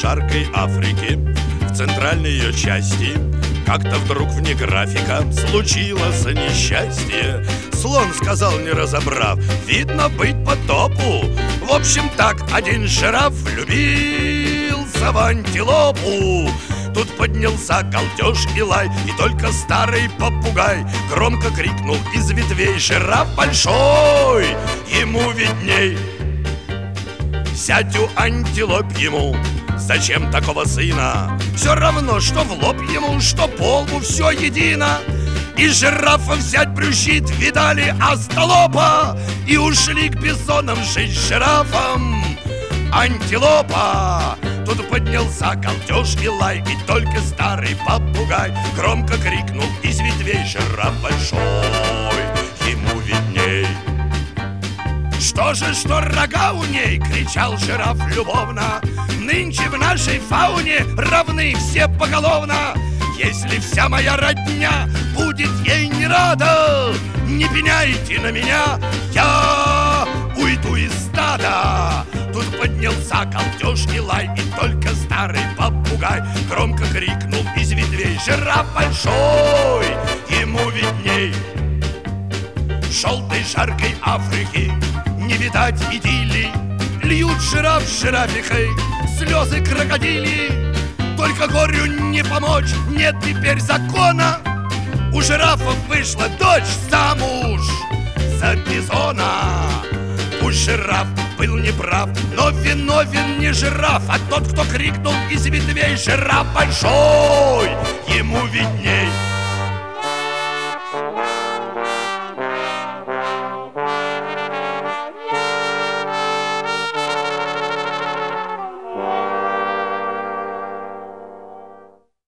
жаркой Африки, в центральной ее части, как-то вдруг вне графика случилось несчастье. Слон сказал, не разобрав: видно, быть по топу. В общем так, один жираф влюбился в антилопу. Тут поднялся галдеж и лай, и только старый попугай громко крикнул из ветвей: жираф большой, ему видней. Сядь у антилоп ему, зачем такого сына? Все равно, что в лоб ему, что по лбу, все едино. И жирафа взять брюзжит, видали остолопа, и ушли к бизонам жить с жирафом. Антилопа. Тут поднялся галдеж и лай, и только старый попугай громко крикнул из ветвей: жираф большой, ему видней. Что же, что рога у ней, кричал жираф любовно, нынче в нашей фауне равны все поголовно. Если вся моя родня будет ей не рада, не пеняйте на меня, я уйду из стада. Тут поднялся галдеж и лай, и только старый попугай громко крикнул из ветвей: жираф большой, ему видней. В желтой жаркой Африки не видать идиллии, льют жираф с жирафихой слезы крокодили. Только горю не помочь, нет теперь закона. У жирафов вышла дочь замуж за бизона. Пусть жираф был неправ, но виновен не жираф, а тот, кто крикнул из ветвей: жираф большой, ему видней.